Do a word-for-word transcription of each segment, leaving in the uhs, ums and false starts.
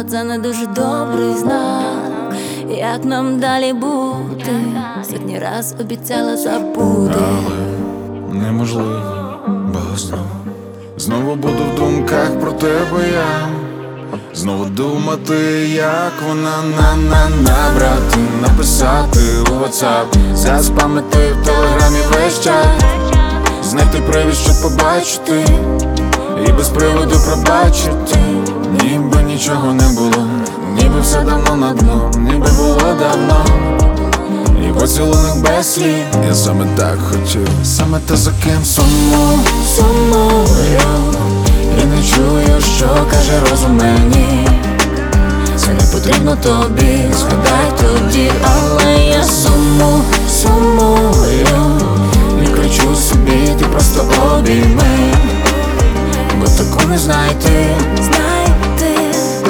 це не дуже добрий знак. Як нам далі бути? Сотні раз обіцяла забути, але неможливо, бо знову Знову буду в думках про тебе я. Знову думати, як вона на-на набрати, написати у WhatsApp, заспамити в телеграмі весь чат, знайти привід, щоб побачити, і без приводу пробачити. Ніби нічого не було, ніби все давно на дно, ніби було давно. І поцілунок без слів, я саме так хотів, саме те, за ким сумую, сумую. І не чую, що каже розум мені. Це не потрібно тобі, згадай тоді, але я сумую, сумую. І кричу собі, ти просто обійми, бо таку не знайти, знайти.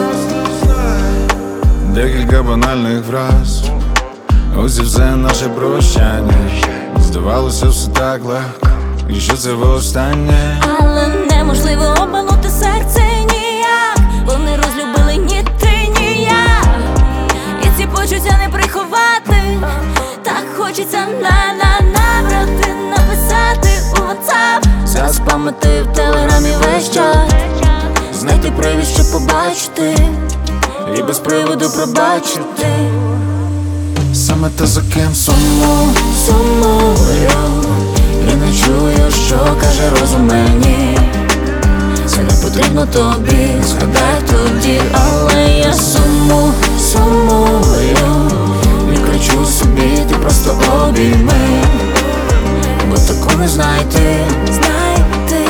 Декілька банальних фраз, ось і все наше прощання. Здавалося, все так легко, і що це востаннє. Але неможливо обманути серце ніяк. Вони розлюбили ні ти, ні я. І ці почуття не приховати. Так хочеться на-на набрати, написати у WhatsApp, заспамити в телеграмі весь чат, знайти привід, щоб побачити, і без приводу пробачити. Саме те, за ким сумую, Сумую. І не чую, що каже розум мені. Це не потрібно тобі, згадай тоді, але я сумую, сумую. І кричу собі, ти просто обійми, бо таку не знайти, знайти.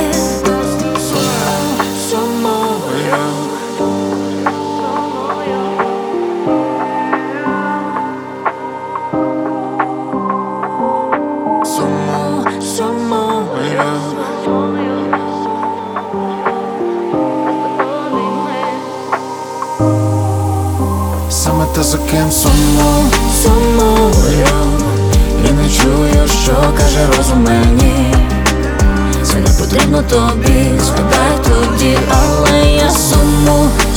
Сумую. Сумую, сумую. саме те, за ким сумую, Сумую. І не чую, що каже розум мені. Це не потрібно тобі, згадай тоді, але я сумую,